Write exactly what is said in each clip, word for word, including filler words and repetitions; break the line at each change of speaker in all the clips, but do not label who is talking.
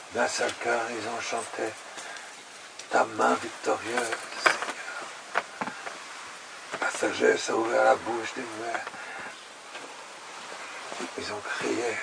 d'un seul cœur, ils ont chanté ta main victorieuse, Seigneur. La sagesse a ouvert la bouche des muets. Ils ont crié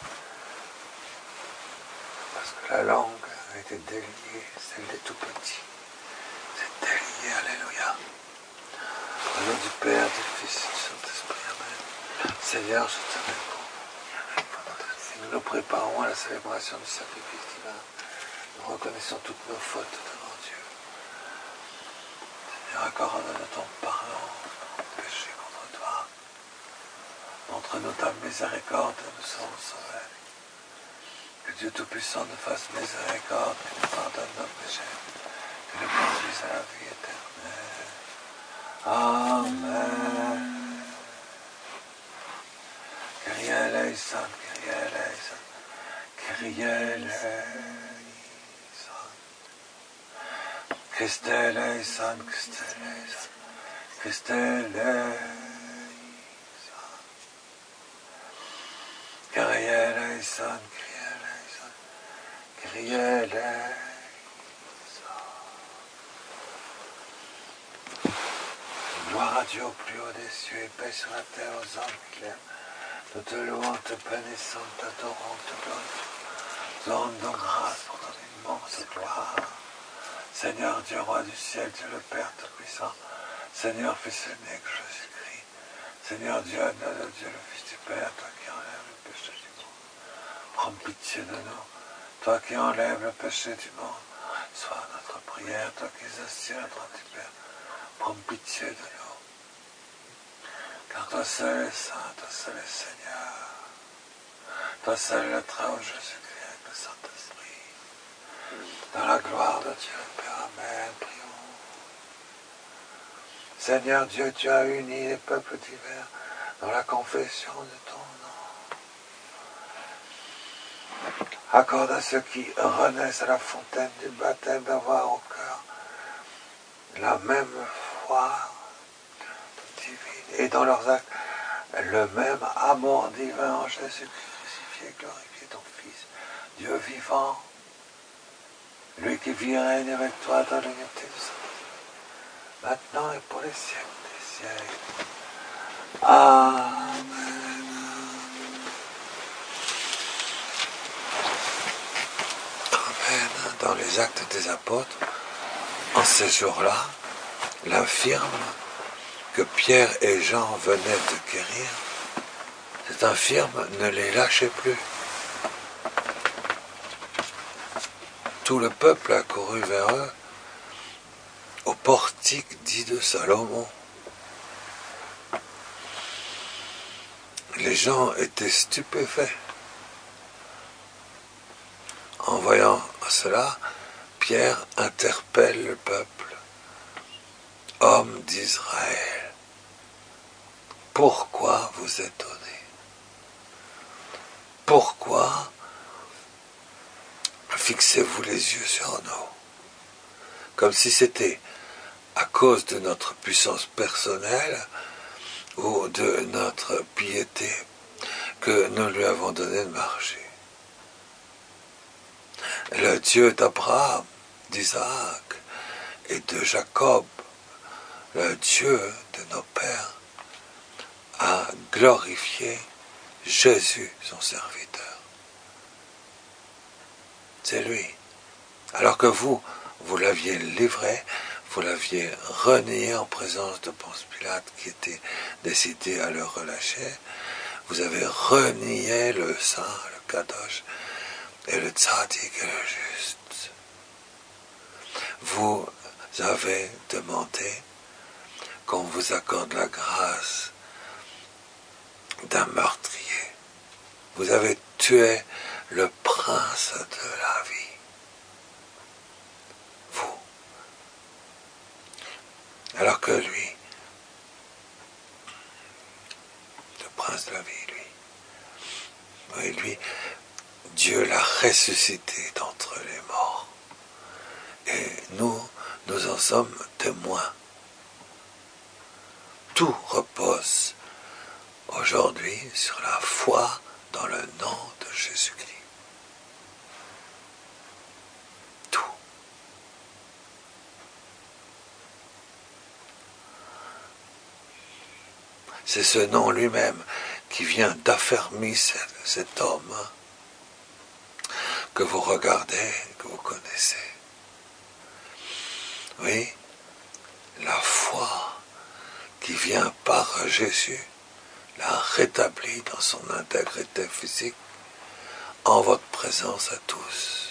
parce que la langue a été déliée, celle des tout petits. C'est délié, alléluia. Au nom du Père, du Fils et du Saint-Esprit, amen. Seigneur, je te réponds. Si nous nous préparons à la célébration du sacrifice divin, nous reconnaissons toutes nos fautes devant Dieu. Seigneur, accorde-nous ton pardon, nos péchés contre toi. Montre-nous ta miséricorde et nous serons sauvés. Que Dieu Tout-Puissant nous fasse miséricorde, qu'il nous pardonne nos péchés, qu'il nous conduise à la vie éternelle. Amen. Kyrie eleison, Kyrie eleison, Kyrie eleison. Christe eleison, Christe eleison, Christe eleison. Kyrie eleison, Kyrie eleison. Gloire à Dieu au plus haut des cieux et paix sur la terre aux hommes qui l'aiment. Nous te louons, te bénissons, t'adorons, te glorifions. Nous rendons grâce pour ton immense gloire. Seigneur Dieu, roi du ciel, Dieu le Père Tout-Puissant, Seigneur Fils unique, Jésus-Christ, Seigneur Dieu, notre Dieu, le Fils du Père, toi qui enlèves le péché du monde, prends pitié de nous, toi qui enlèves le péché du monde, sois notre prière, toi qui assieds à la droite du Père, prends pitié de nous, car toi seul est saint, toi seul est Seigneur, toi seul est le Très-Haut Jésus-Christ avec le Saint-Esprit, dans la gloire de Dieu le Père, amen, prions. Seigneur Dieu, tu as uni les peuples divers dans la confession de ton nom. Accorde à ceux qui renaissent à la fontaine du baptême d'avoir au cœur la même foi divine et dans leurs actes le même amour divin en Jésus-Christ crucifié, glorifié, ton Fils, Dieu vivant, lui qui vit et règne avec toi dans l'unité du Saint-Esprit, maintenant et pour les siècles des siècles. Amen. Amen. Dans les Actes des Apôtres, en ces jours-là, l'infirme que Pierre et Jean venaient de guérir, cet infirme ne les lâchait plus. Tout le peuple accourut vers eux au portique dit de Salomon. Les gens étaient stupéfaits. En voyant cela, Pierre interpelle le peuple. Hommes d'Israël, pourquoi vous étonnez? Pourquoi fixez-vous les yeux sur nous? Comme si c'était à cause de notre puissance personnelle ou de notre piété que nous lui avons donné de marcher. Le Dieu d'Abraham, d'Isaac et de Jacob, le Dieu de nos pères, a glorifié Jésus, son serviteur. C'est lui. Alors que vous, vous l'aviez livré, vous l'aviez renié en présence de Ponce Pilate qui était décidé à le relâcher, vous avez renié le saint, le kadosh, et le tzaddik et le juste. Vous avez demandé qu'on vous accorde la grâce d'un meurtrier. Vous avez tué le prince de la vie. Vous. Alors que lui, le prince de la vie, lui, oui, lui, Dieu l'a ressuscité d'entre les morts. Et nous, nous en sommes témoins. Tout repose aujourd'hui sur la foi dans le nom de Jésus-Christ. C'est ce nom lui-même qui vient d'affermir cet homme que vous regardez, que vous connaissez. Oui, la foi qui vient par Jésus l'a rétabli dans son intégrité physique en votre présence à tous.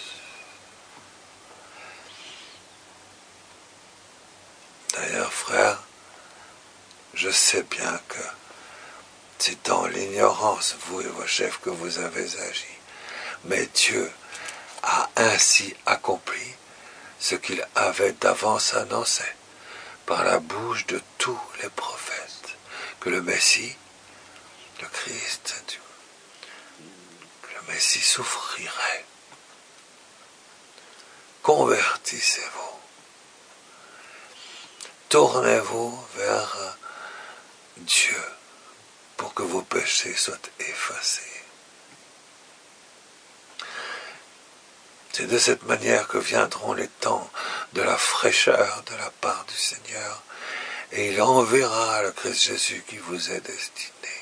D'ailleurs, frère, je sais bien que c'est dans l'ignorance, vous et vos chefs, que vous avez agi. Mais Dieu a ainsi accompli ce qu'il avait d'avance annoncé par la bouche de tous les prophètes, que le Messie, le Christ, que le Messie souffrirait. Convertissez-vous. Tournez-vous vers Dieu pour que vos péchés soient effacés. C'est de cette manière que viendront les temps de la fraîcheur de la part du Seigneur, et il enverra le Christ Jésus qui vous est destiné.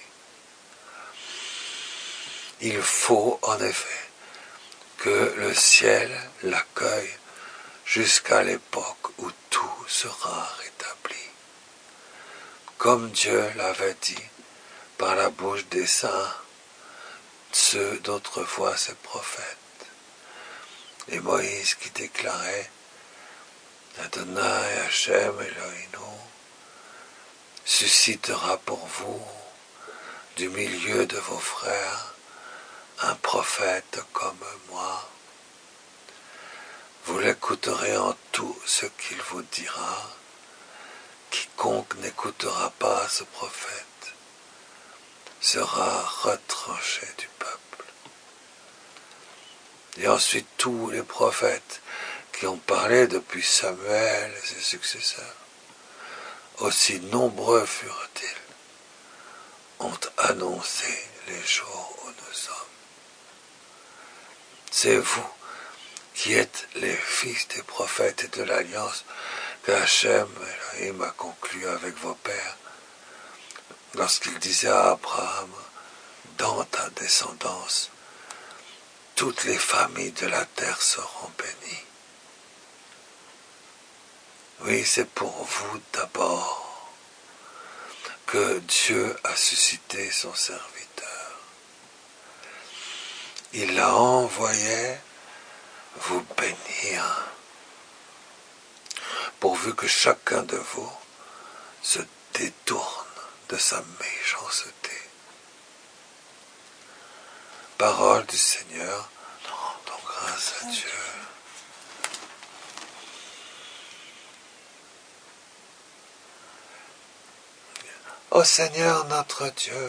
Il faut en effet que le ciel l'accueille jusqu'à l'époque où tout sera rétabli, comme Dieu l'avait dit par la bouche des saints, ceux d'autrefois ses prophètes. Et Moïse qui déclarait Adonai Hachem Elohim suscitera pour vous du milieu de vos frères un prophète comme moi. Vous l'écouterez en tout ce qu'il vous dira. Quiconque n'écoutera pas ce prophète sera retranché du peuple. Et ensuite tous les prophètes qui ont parlé depuis Samuel et ses successeurs, aussi nombreux furent-ils, ont annoncé les jours où nous sommes. C'est vous qui êtes les fils des prophètes et de l'alliance que Hachem Elohim a conclue avec vos pères, lorsqu'il disait à Abraham, dans ta descendance, toutes les familles de la terre seront bénies. Oui, c'est pour vous d'abord que Dieu a suscité son serviteur. Il l'a envoyé vous bénir, pourvu que chacun de vous se détourne de sa méchanceté. Parole du Seigneur, nous rendons grâce à Dieu. Ô Seigneur notre Dieu,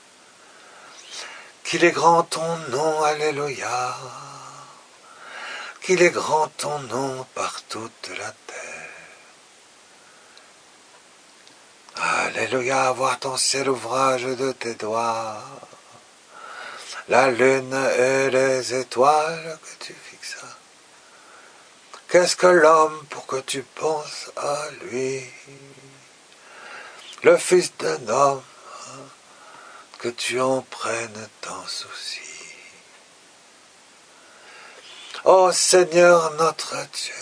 qu'il est grand ton nom, alléluia, qu'il est grand ton nom par toute la terre. Alléluia, voir ton ciel ouvrage de tes doigts, la lune et les étoiles que tu fixas. Qu'est-ce que l'homme pour que tu penses à lui? Le fils d'un homme, que tu en prennes ton souci. Ô Seigneur notre Dieu,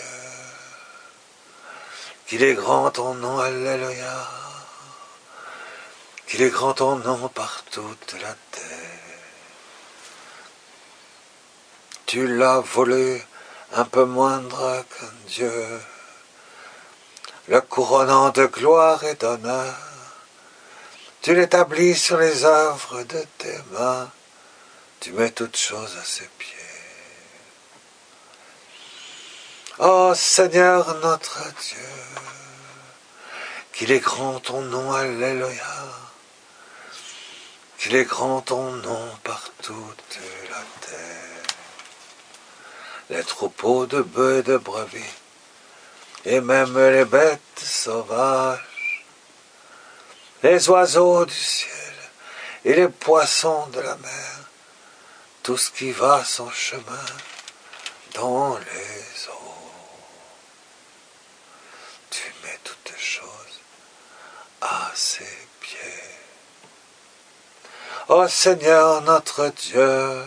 qu'il est grand ton nom, alléluia, qu'il est grand ton nom par toute la terre. Tu l'as voulu un peu moindre qu'un Dieu, le couronnant de gloire et d'honneur. Tu l'établis sur les œuvres de tes mains, tu mets toutes choses à ses pieds. Ô Seigneur notre Dieu, qu'il est grand ton nom, alléluia, qu'il est grand ton nom par toute la terre. Les troupeaux de bœufs et de brebis, et même les bêtes sauvages, les oiseaux du ciel et les poissons de la mer, tout ce qui va son chemin dans les eaux. Tu mets toutes choses à ses pieds. Ô Seigneur notre Dieu,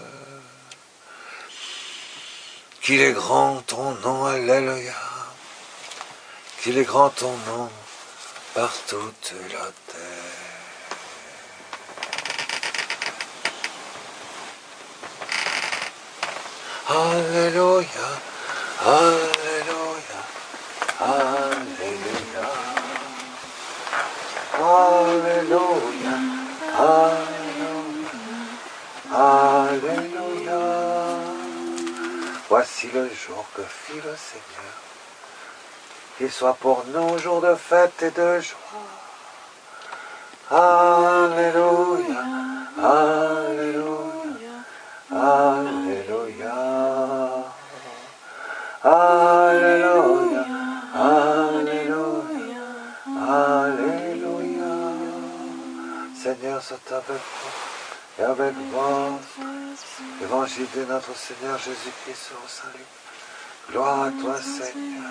qu'il est grand ton nom, alléluia, qu'il est grand ton nom par toute la terre. Alléluia, alléluia, alléluia, alléluia, alléluia, alléluia. Voici le jour que fit le Seigneur, qu'il soit pour nous jour de fête et de joie. Alléluia, alléluia, alléluia, alléluia, alléluia, alléluia. Seigneur, soit avec vous et avec vous. Évangile de notre Seigneur Jésus-Christ au salut. Gloire à toi, Seigneur.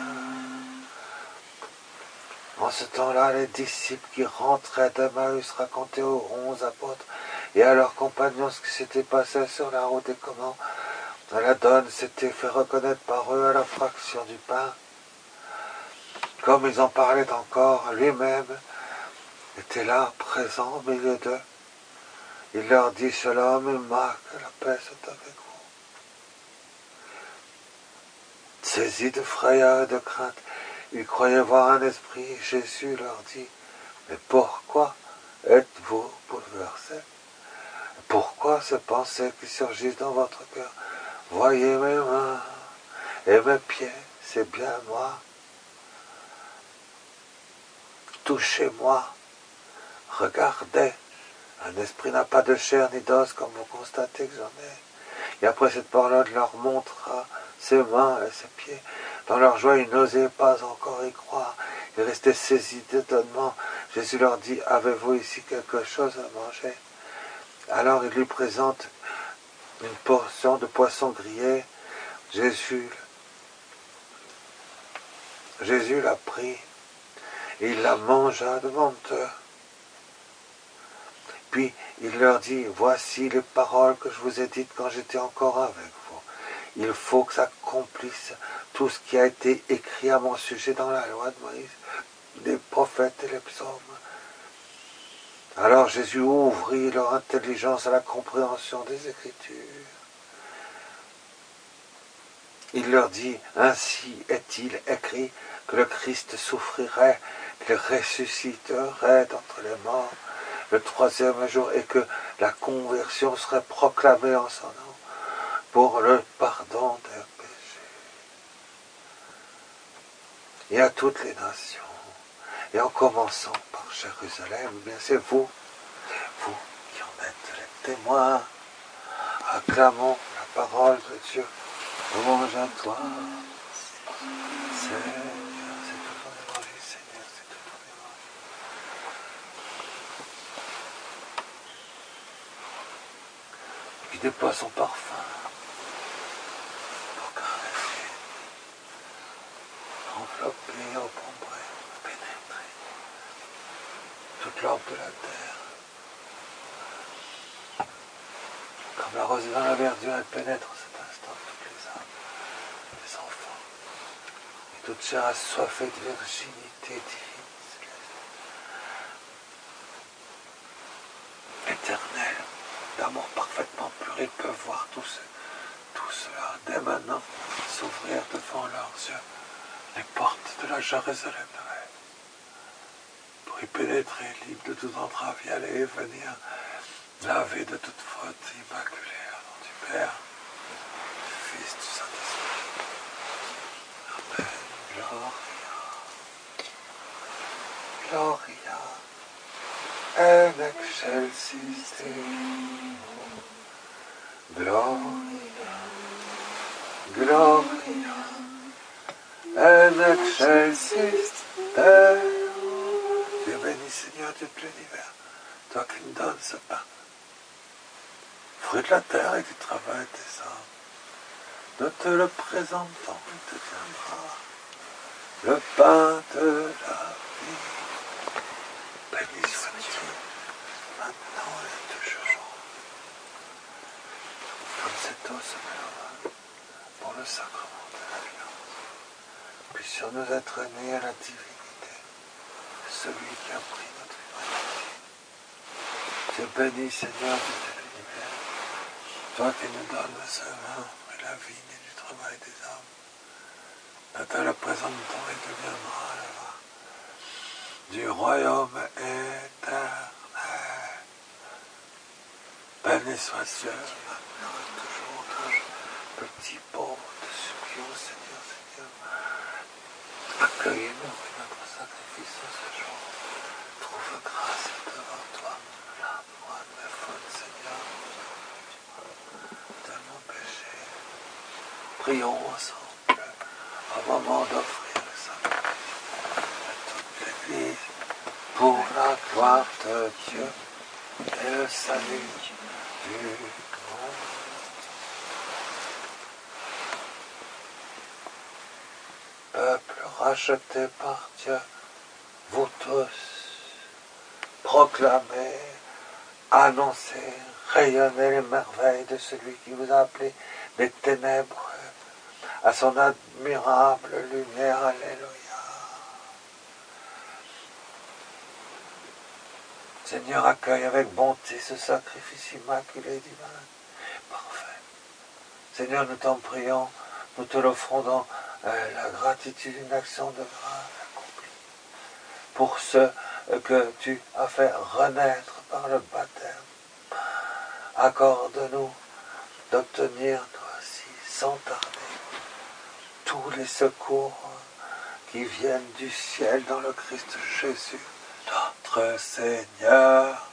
En ce temps-là, les disciples qui rentraient d'Emmaüs racontaient aux onze apôtres et à leurs compagnons ce qui s'était passé sur la route et comment la donne s'était fait reconnaître par eux à la fraction du pain. Comme ils en parlaient encore, lui-même était là, présent au milieu d'eux. Il leur dit, Shalom, Emma, que la paix soit avec vous. Saisis de frayeur et de crainte, ils croyaient voir un esprit. Jésus leur dit, mais pourquoi êtes-vous bouleversés? Pourquoi ces pensées qui surgissent dans votre cœur? Voyez mes mains et mes pieds, c'est bien moi. Touchez-moi, regardez. Un esprit n'a pas de chair ni d'os, comme vous constatez que j'en ai. Et après cette parole, leur montra ses mains et ses pieds. Dans leur joie, ils n'osaient pas encore y croire. Ils restaient saisis d'étonnement. Jésus leur dit, avez-vous ici quelque chose à manger? Alors il lui présente une portion de poisson grillé. Jésus, Jésus l'a pris et il la mangea devant eux. Puis il leur dit, voici les paroles que je vous ai dites quand j'étais encore avec vous. Il faut que s'accomplisse tout ce qui a été écrit à mon sujet dans la loi de Moïse, des prophètes et les psaumes. Alors Jésus ouvrit leur intelligence à la compréhension des Écritures. Il leur dit, ainsi est-il écrit que le Christ souffrirait, qu'il ressusciterait d'entre les morts le troisième jour et que la conversion serait proclamée en son nom pour le pardon des péchés. Et à toutes les nations, et en commençant par Jérusalem, eh bien c'est vous, vous qui en êtes les témoins. Acclamons la parole de Dieu. Louange à toi, Seigneur, c'est tout ton évangile, Seigneur, c'est tout ton évangile. Il déploie son parfum pour caresser, envelopper, encombrer, pénétrer toute l'orbe de la terre. Comme la rosée dans la verdure, elle pénètre en cet instant toutes les âmes des enfants. Et toute chair assoiffée de virginité divine, éternelle, d'amour parfaitement pur. Ils peuvent voir tout, ce, tout cela dès maintenant s'ouvrir devant leurs yeux les portes de la Jérusalem de rêve. Pour y pénétrer, libre de toute entrave, y aller et venir, lavé de toute faute, immaculé, au nom du Père, du Fils, du Saint-Esprit. Amen. Gloria. Gloria. En excelsis Deo. Gloria. Gloria. En excelsis Deo. Dieu béni, Seigneur, Dieu de l'univers, toi qui me donnes ce pain, fruit de la terre et du travail de tes âmes. Nous te le présentons, il te viendra le pain de la vie. Béni soit Dieu, maintenant et toujours. Comme cette eau se mélange pour le sacrement de l'alliance. Puissions-nous être nés à la divinité, celui qui a pris notre humanité. Dieu béni, Seigneur de l'univers, toi qui nous donnes le semin et la vigne et du travail des hommes. Nous te le présentons et deviendra le vin du royaume éternel. Béni soit Dieu, maintenant et toujours, toujours. Petit pauvre, te supplions, Seigneur, Seigneur. Accueille-nous et notre sacrifice ce jour. Trouve grâce devant toi, lave-moi de mes fautes, Seigneur, de nos péchés. Prions ensemble, au moment d'offrir le sacrifice à toute l'Église, pour la gloire de Dieu et le salut du monde. Peuple racheté par Dieu, vous tous, proclamez, annoncez, rayonnez les merveilles de celui qui vous a appelé des ténèbres à son admirable lumière. Alléluia. Seigneur, accueille avec bonté ce sacrifice immaculé divin, parfait. Seigneur, nous t'en prions, nous te l'offrons dans euh, la gratitude, une action de grâce accomplie. Pour ceux euh, que tu as fait renaître par le baptême, accorde-nous d'obtenir, toi aussi, sans tarder, tous les secours qui viennent du ciel dans le Christ Jésus, notre Seigneur.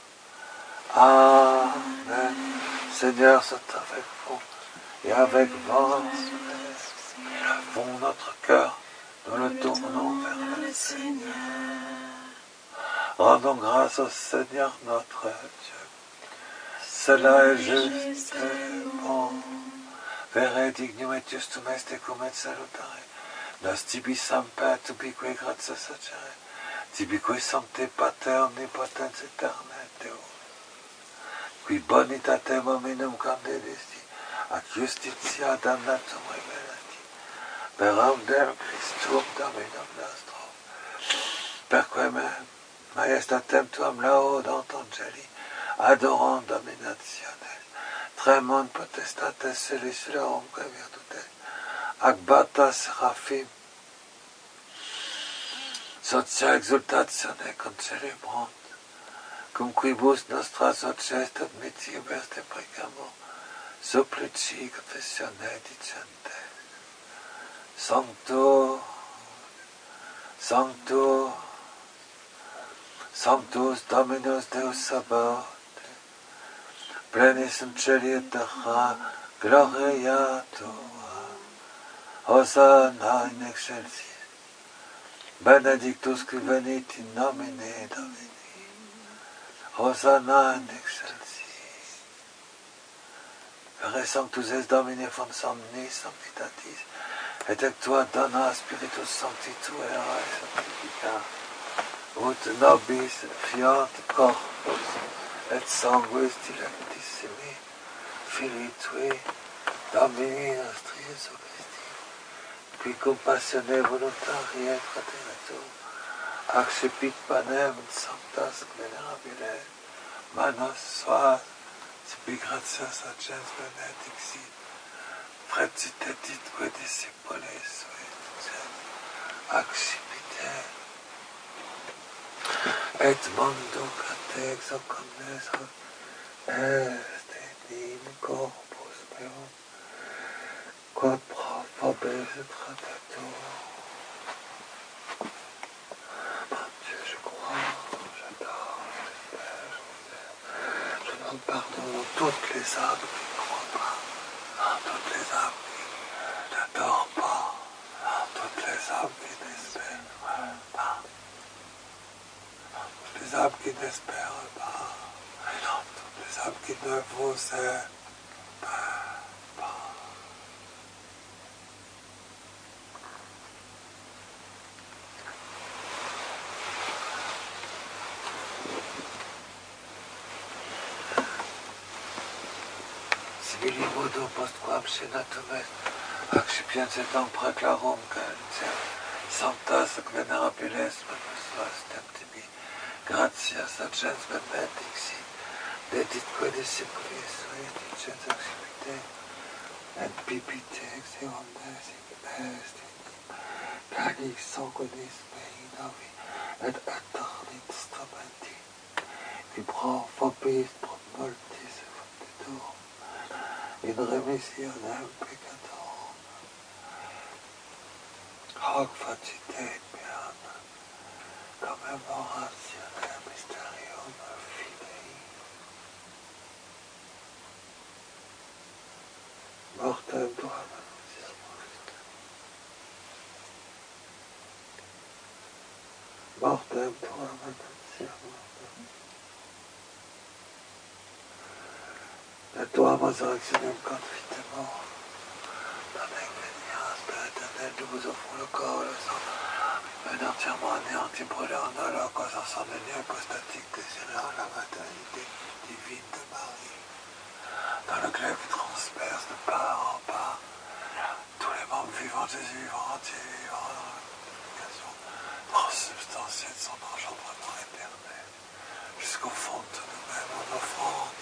Amen. Seigneur, soit avec vous et avec votre élevons notre cœur, nous le tournons vers le Seigneur. Rendons grâce au Seigneur notre Dieu. Cela est juste et bon. Vere dignum et justum est cum et salutare. Nos tibi semper tubique gratia sacere. Tibique sancte Pater omnipotens aeterne Deus. Qui bonitatem hominum condedisti, ac justitia damnatum revelati. Per auder Christum Dominum nostrum. Per quem majestatem tuam laudant angeli, adorant dominationes, tremont potestates celestiarum virtute, ac bata seraphim, sotia exultatione concelebrant, cum quibus nostras voces admittibus deprecamur, supplici confessione dicentes. Sanctus, Sanctus, Sanctus Dominus Deus Sabaoth, plenis in celi et terra gloria tua. Hosanna in excelsis, benedictus qui venit in nomine Domini. Hosanna in excelsis. Vere sanctus es Domine fons omnis sanctitatis, et ectua dona Spiritus Sancti tuera et sanctifica, ut nobis fiat corpus et sanguis dilectissimi, Filii tui, Domini nostri Jesu Christi, qui compassione voluntari et fraternitur, accipit panem in sanctas venerabile, manos suas, sibi gratias agens benedixit, Fretitet que discipoles soit, accipite, et mondo cate exocones est in corpus meum, quod pro vobis trattatur. Mon Dieu, je crois, j'adore, j'espère, je demande pardon à toutes les âmes qui ne croient pas. Toutes les âmes qui n'adorent pas, toutes les âmes qui n'espèrent pas, toutes les âmes qui n'espèrent pas, toutes les âmes qui ne vous aiment pas. Ilimodo postquam senatomes, accipiensetam preclarum calicem, sanctas ac venerabiles manus temptimi, gratias agens benedicti, deditque discipulis suiticens accipite, et bibite ex eondes est, cagis sanguinis mei novi, et eternit strumenti, libro vobis pro multis funditur, in remissionem peccatorum, hoc facite meam, commemorationem mysterium fidei. Mortem tuam annuntiamus. Mortem tuam annuntiamus. Et tuam resurrectionem confitemur. Amen, Seigneur, Père éternel, nous vous offrons le corps, le sang, un entièrement anéanti, brûlé en holocauste, ensemble de hypostatique, désiré en la maternité divine de Marie, dans le glaive qui transperce de part en part tous les membres vivants, Jésus vivant, entiers vivants, dans l'application transsubstantielle de son engendrement éternel, jusqu'au fond de nous-mêmes en offrande,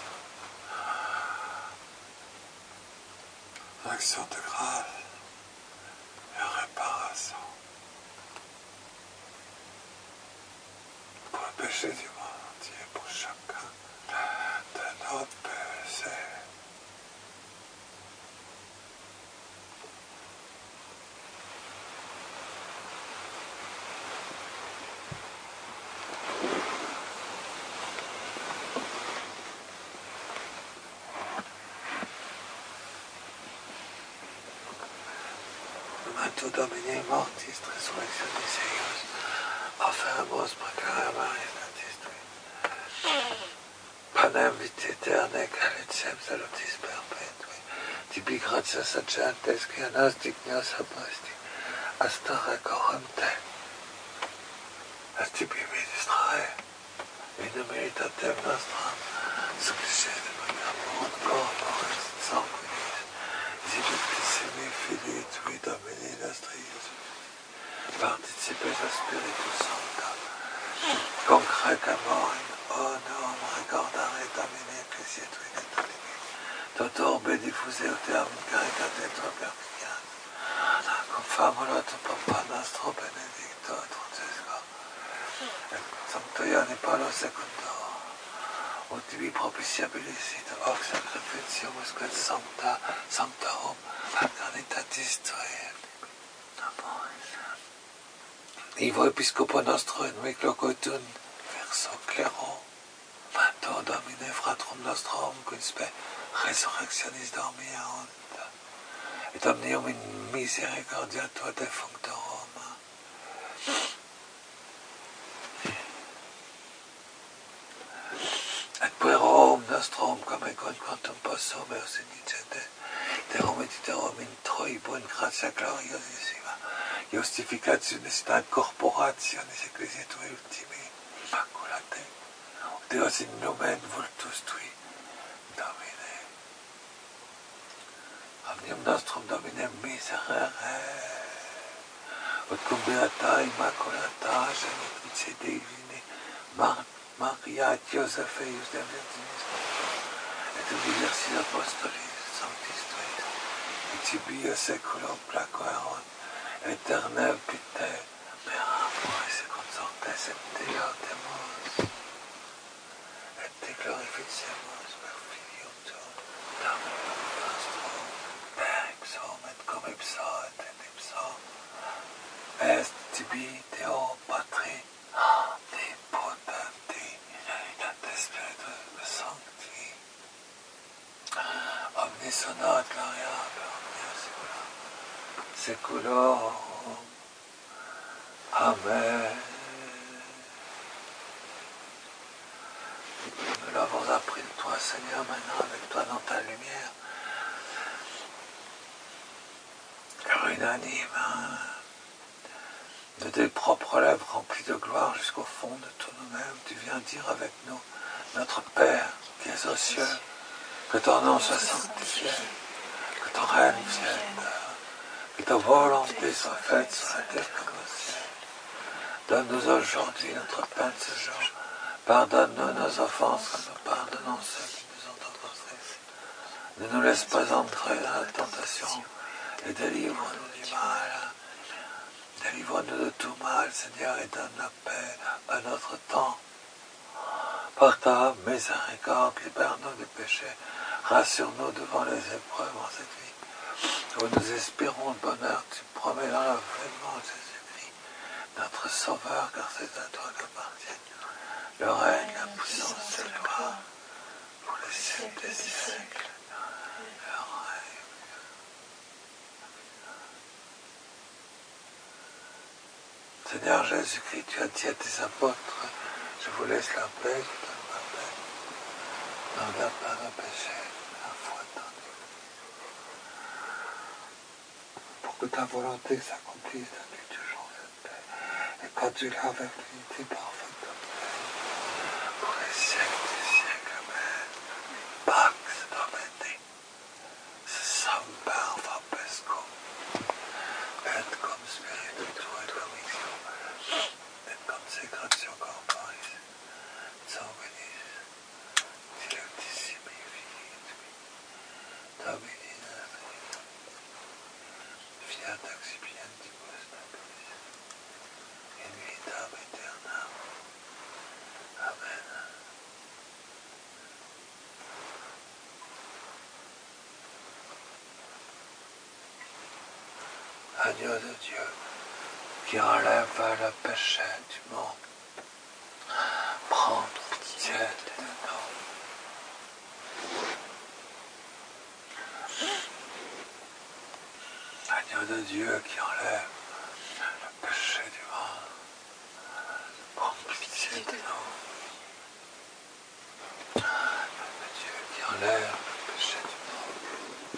action de grâce et réparation pour le péché du monde entier, pour chacun de nos péchés. Manto Domini mortis, resurrectionis eius, offeremus precare Maria Sanctis, panem vitae aeternae calicem salutis perpetui, tibi gratias agentes, qui a nos dignos apostri, astare coram te, est tibi ministrae, in meritatem nostram, succede peccator corporis sanguinis, Sibictissimi Filii Tui Domini nostri Iesus, participes a Spiritus Sancta, concrecamur in honorum recordare Domini Ecclesiae Tui Natalivi, tot orbe diffuse uteam in caritate Tua perficiana, confamolo tu Papa nostro benedicto et Francesco, et Sancto Ioanni Paulo secundo, ut tibi propitiabilis in hoc sacrificiumus quod sancta sanctarum paternitatis Tuae. Ivo episcopo nostro in mic loco tun verso clero, manto Domine fratrum nostrum quispe resurrectionis dormiunt, et omnium in misericordia Tua defunctorum, et puerum nostrum come quantum possum eos indigente, terum et iterum in troibo in gratia gloriosissima, justificationis et corporationis Ecclesiae Tui ultimi, immaculate, Deus in nomen vultus Tui, Domine, omnium nostrum Domine miserere, ut cum beata immaculata genitrice Divini, Mar Maria et Joseph eius de Virginis, et universis apostolis sanctis Tuis, et tibi seculum placoerunt, aeternam pite, mera amore secund sanctes et Deo temus, et te glorificemus per Filium Tuum, Dominum nostrum, per ipsum et cum ipso et in ipso, est tibi Deo Patri, omnipotenti, et Spiritus Sancti, omnis honor et gloria per omnia saeculum, saeculorum. Amen. Nous l'avons appris de toi, Seigneur, maintenant avec toi dans ta lumière, car unanime, de tes propres lèvres remplies de gloire jusqu'au fond de tout nous-mêmes, tu viens dire avec nous, notre Père qui es aux cieux, Que ton nom soit sanctifié, que ton règne vienne, que ta volonté soit faite sur la terre comme au ciel. Donne-nous aujourd'hui notre pain de ce jour. Pardonne-nous nos offenses comme nous pardonnons ceux qui nous ont offensés. Ne nous laisse pas entrer dans la tentation et délivre-nous du mal. Délivre-nous de tout mal, Seigneur, et donne la paix à notre temps. Par ta miséricorde, libère-nous du péché. Rassure-nous devant les épreuves en cette vie. Où nous espérons le bonheur, tu promets dans l'avènement de Jésus-Christ, notre Sauveur, car c'est à toi qu'appartiennent le règne, la puissance et la gloire, pour les siècles des siècles. Le règne. Seigneur Jésus-Christ, tu as dit à tes apôtres, je vous laisse la paix, je donne ma paix. Ne regarde pas nos péchés, la foi en Dieu. Pour que ta volonté s'accomplisse dans nuit toujours cette paix. Et quand tu l'as avec l'unité parfaite de paix, pour les siècles des siècles, amen. Pax Domini, semper vobiscum, et cum spiritu tuo et convictio, et consecratio corporis, sanguinis, dilectissimi filii, Domini nostri, fiat expientibus nobis, in vitam aeternam. Amen. Agneau de Dieu, qui enlève le péché du monde, prends pitié de nous. Agneau de Dieu, qui enlève le péché du monde, prends pitié de nous. Dieu qui enlève le péché du monde,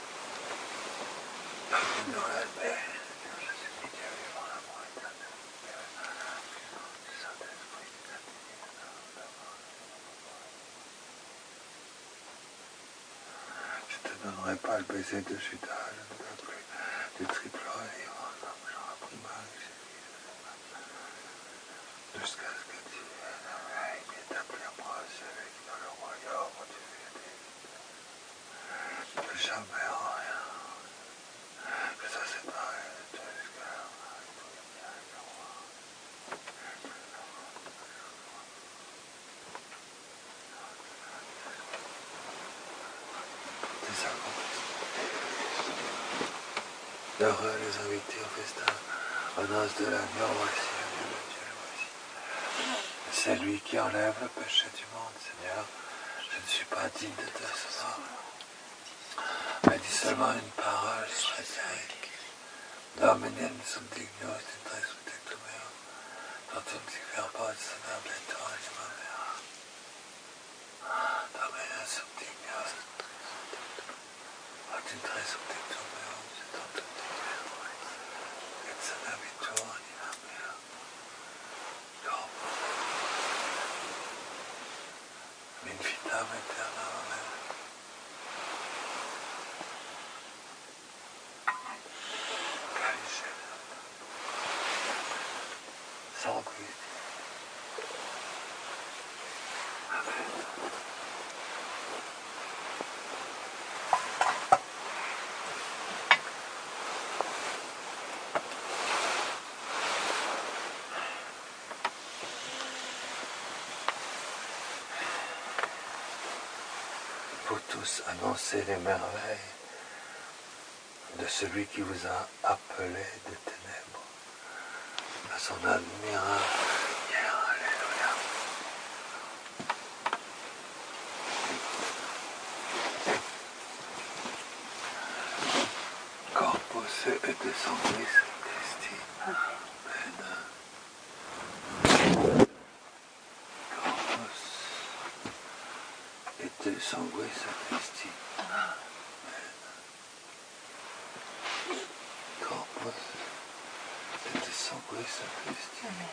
donne-nous la paix. Jésus-Christ, Dieu vivant, l'amour éternel, du Saint-Esprit, je ne te donnerai pas le baiser de Judas, je ne veux plus du triple livre, comme j'en appris mal, jusqu'à ce que tu viennes, règne et établis à moi celui dans le royaume où tu vis, que jamais en rien, que ça séparé de toi jusqu'à la fin, et tout est bien avec le roi. Tes accomplissements. Heureux les invités au festin, aux noces de l'agneau, voici l'agneau de Dieu, voici. C'est lui qui enlève le péché du monde, Seigneur. Je ne suis pas digne de te recevoir. Mais dis seulement une parole, je serai guéri. Dominium sum dignos in te subtectum meum, tantum sic verbos sonabletur anima mea. Dominium sum dignos in te subtectum meum, tantum sic verbos et sonabitur anima mea. Corpus min vitam aeternam, amen. Sanguis. Amen. Vous tous annoncez les merveilles de celui qui vous a appelé des ténèbres à son admirable lumière. Alléluia. Corpus et de sanguis Christi. Amen. Corpus et de sanguis Christi. Amen. Corpus et de sanguis Christi. Amen.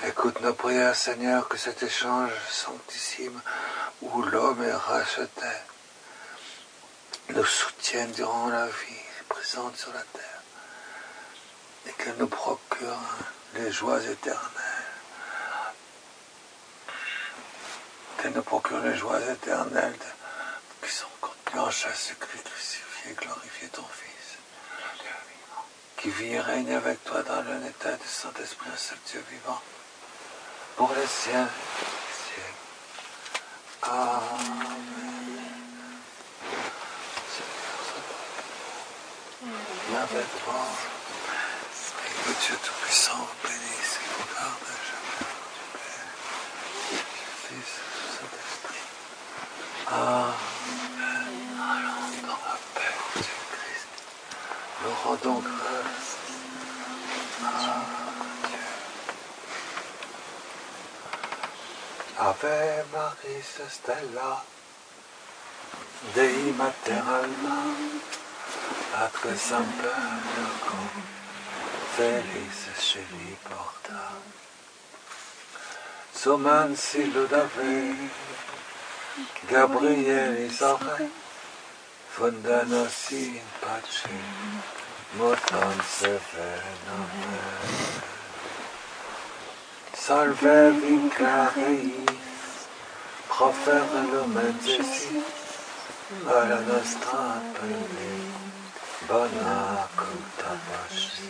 Écoute nos prières, Seigneur, que cet échange sanctissime où l'homme est racheté nous soutienne durant la vie présente sur la terre et qu'elle nous procure les joies éternelles. Qu'elle nous procure les joies éternelles qui sont contenues en Jésus-Christ crucifié, glorifié ton Fils, qui vit et règne avec toi dans l'unité du Saint-Esprit, un seul Dieu vivant, pour les siens et les siècles. Amen. Seigneur, viens avec toi, et que Dieu Tout-Puissant vous bénisse et vous garde à jamais, du Père, du Fils et du Saint-Esprit. Amen. Allons dans la paix du Christ. Nous rendons grâce à Dieu. Ave Maris Stella, Dei Mater Alma, Atre Semper Virgo, Felice Sceli Porta. Suman Siludave, Gabrielis Ore, Fundanos in pace, motam sever nomen. Salve vicareis, profere lumen Jessis, alla nostra pelle, bona culta voce.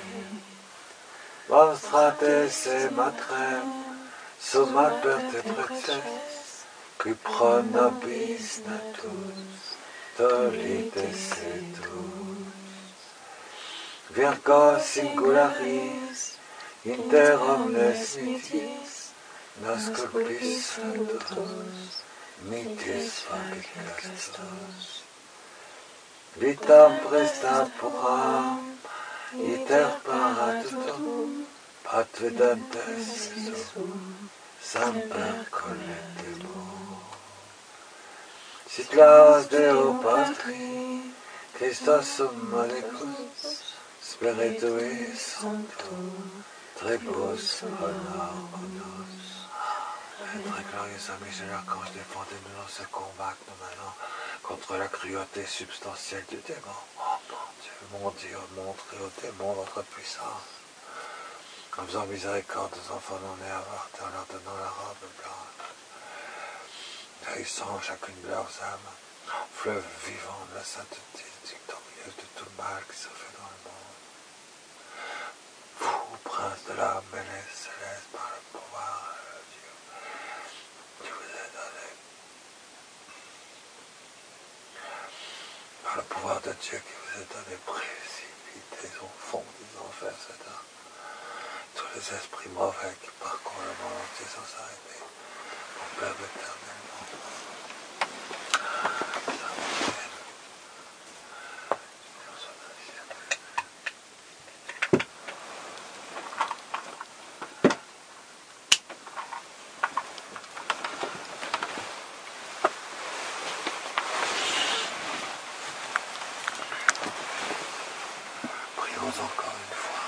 Mostrate se matrem, sumat perte preces, qui pro nobis natus, tolite setus. Virgo singularis, inter omnes mitis, nos culpis santos, mitis facit castos. Vitam presta puram, iter paratutum, patvidentes Jesum, semper colletibus. Sit laus Deo Patri, Christos sum malicus, Spiritui Sancto, Tribus honor nos. Très glorieux Saint Michel Archange, défendez-nous dans ce combat que nous menons contre la cruauté substantielle du démon. Oh mon Dieu, mon Dieu, montrez au démon votre puissance. En faisant miséricorde aux enfants non nés avortés, en leur donnant la robe blanche, trahissant chacune de leurs âmes, fleuve vivant de la sainteté, victorieuse de tout le mal qui se fait dans le monde. Vous, prince de l'âme mêlée céleste, par le pouvoir de Dieu, qui vous est donné, par le pouvoir de Dieu qui vous est donné, précipitez au fond des enfers Satan tous les esprits mauvais qui parcourent le monde entier sans s'arrêter, pour perdre éternellement. Prions encore une fois.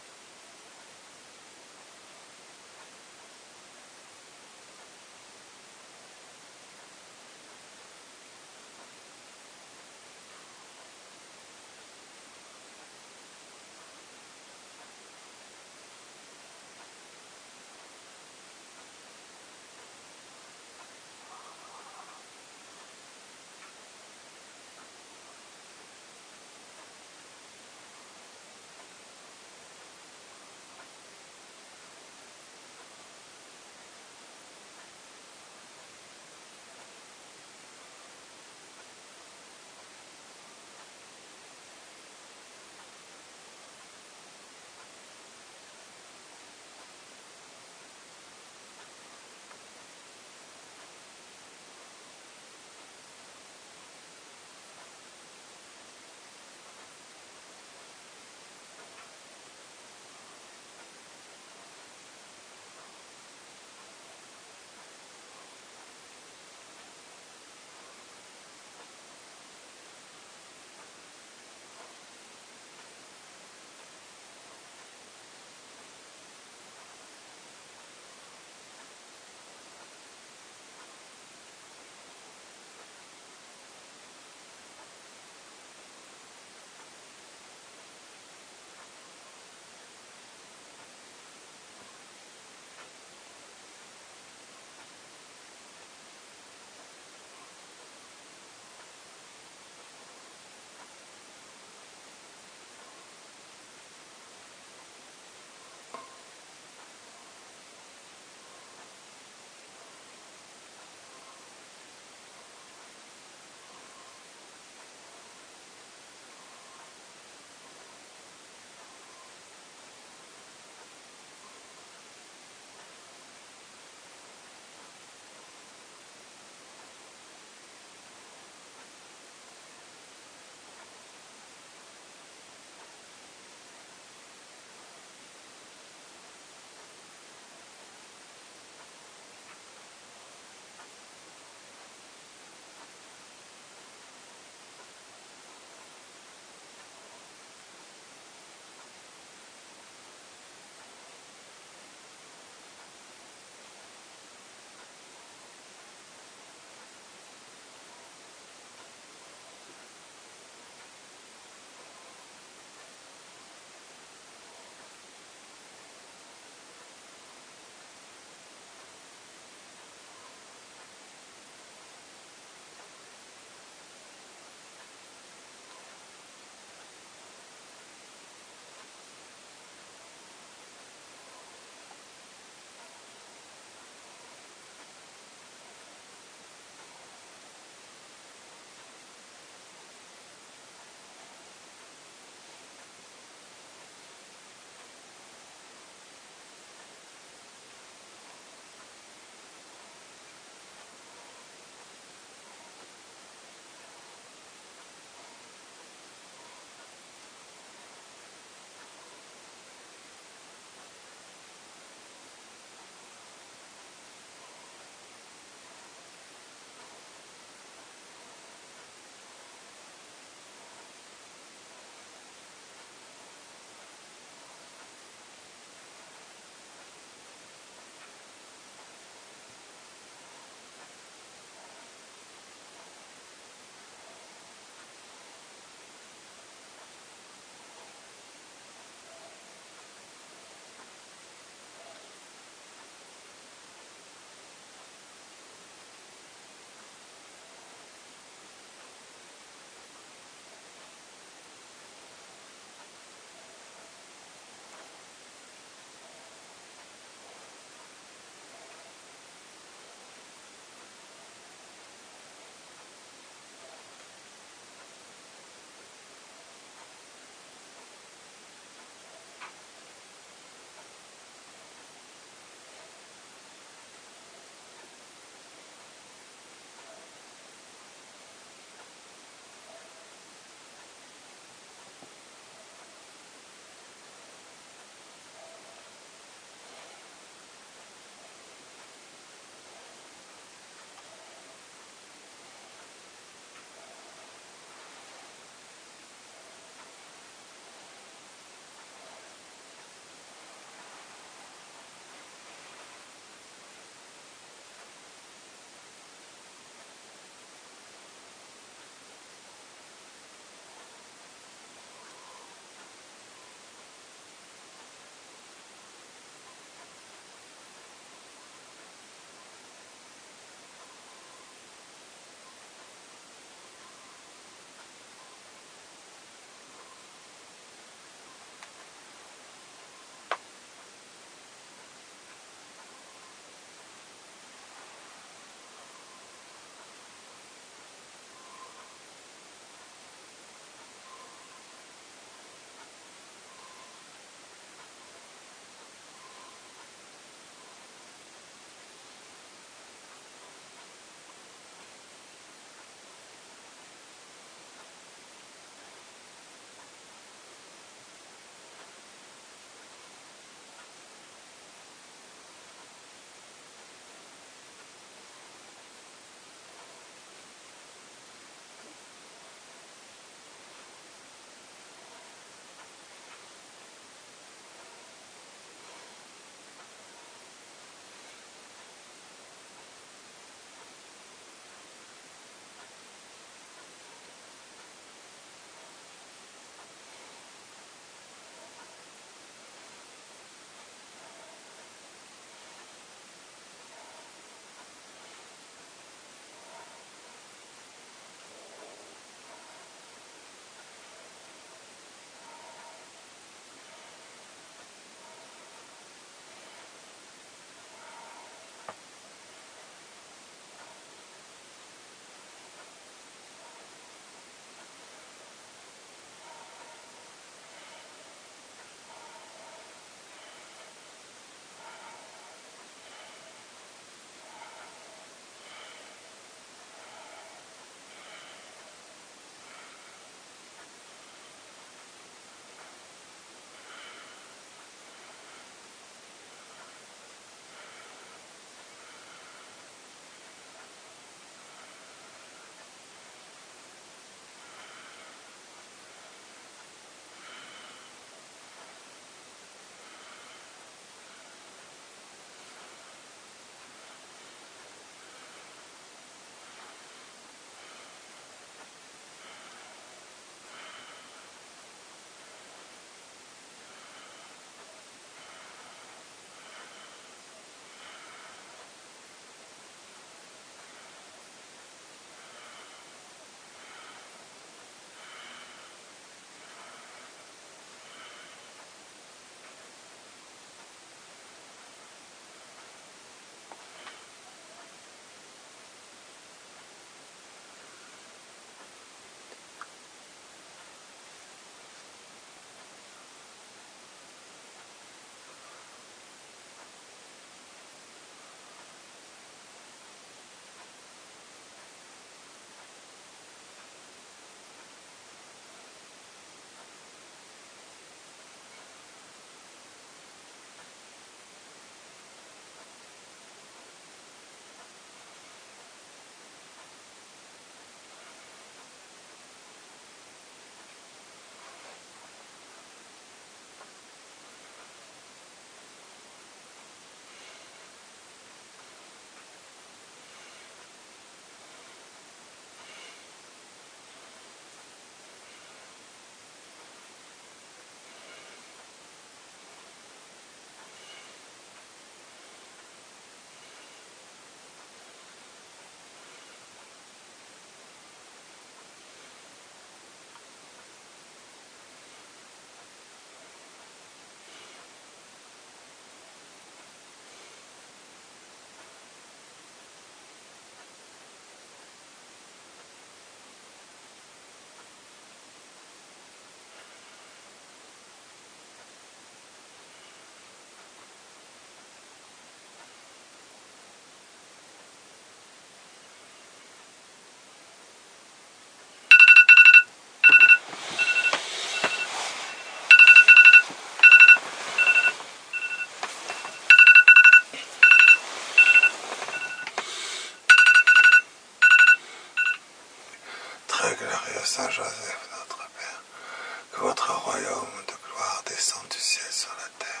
Très glorieux Saint Joseph, notre Père, que votre royaume de gloire descende du ciel sur la terre.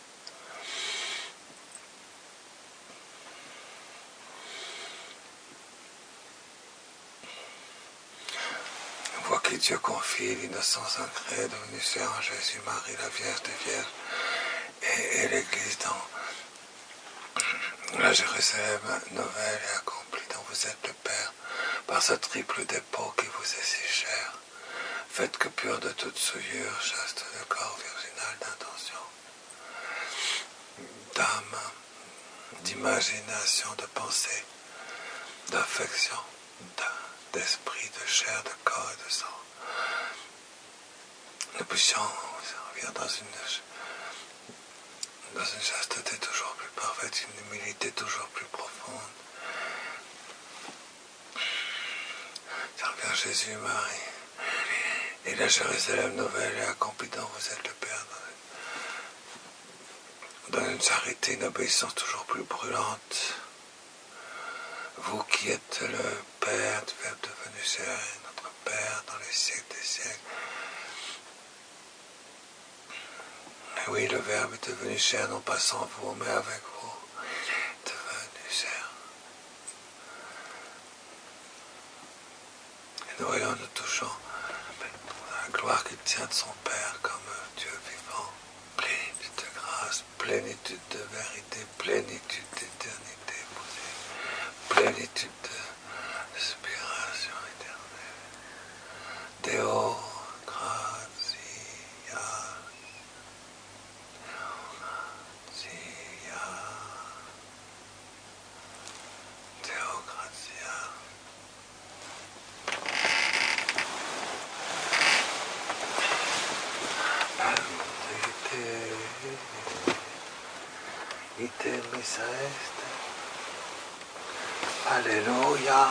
Vois qui Dieu confie l'innocence incrée devenue chair en Jésus, Marie, la Vierge des Vierges, et, et l'Église dans la Jérusalem nouvelle et accomplie dont vous êtes le Père, par ce triple dépôt qui vous est si cher. Faites que pur de toute souillure, chaste de corps, virginal d'intention, d'âme, d'imagination, de pensée, d'affection, d'esprit, de chair, de corps et de sang, nous puissions servir dans une, dans une chasteté toujours plus parfaite, une humilité toujours plus profonde. Servir Jésus, Marie, et la Jérusalem nouvelle et accomplie dont vous êtes le Père, dans une charité, une obéissance toujours plus brûlante. Vous qui êtes le Père du Verbe devenu chair, notre Père dans les siècles des siècles. Et oui, le Verbe est devenu chair, non pas sans vous, mais avec vous, devenu chair. Et nous voyons, nous touchons la gloire qu'il tient de son Père comme Dieu vivant, plénitude de grâce, plénitude de vérité, plénitude d'éternité, plénitude d'inspiration éternelle. Deo gratia, Deo gratia, Deo gratia. Ite missa est. Alléluia,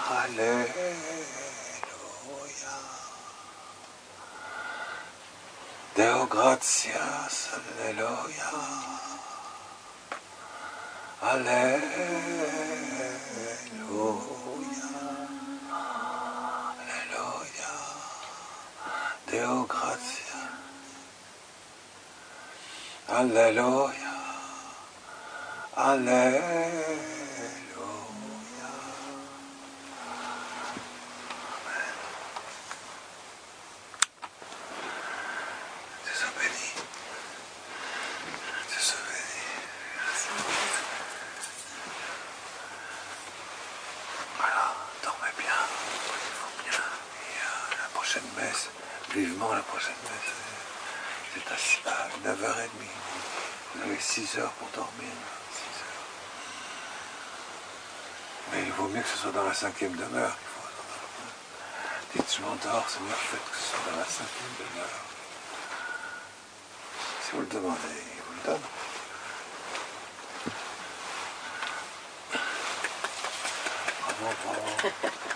Alléluia. Deo gratias, Alléluia. Alléluia. Alléluia. Deo gratias. Alléluia. Alléluia. Amen. Dieu soit béni. Dieu soit béni. Voilà, dormez bien, priez-vous bien. Et euh, la prochaine messe, vivement la prochaine messe, c'est à neuf heures trente. Vous avez six heures pour dormir. Mais il vaut mieux que ce soit dans la cinquième demeure. Il faut... Dites, je m'endors, Seigneur, faites que ce soit dans la cinquième demeure. Si vous le demandez, il vous le donne. Bravo, bravo.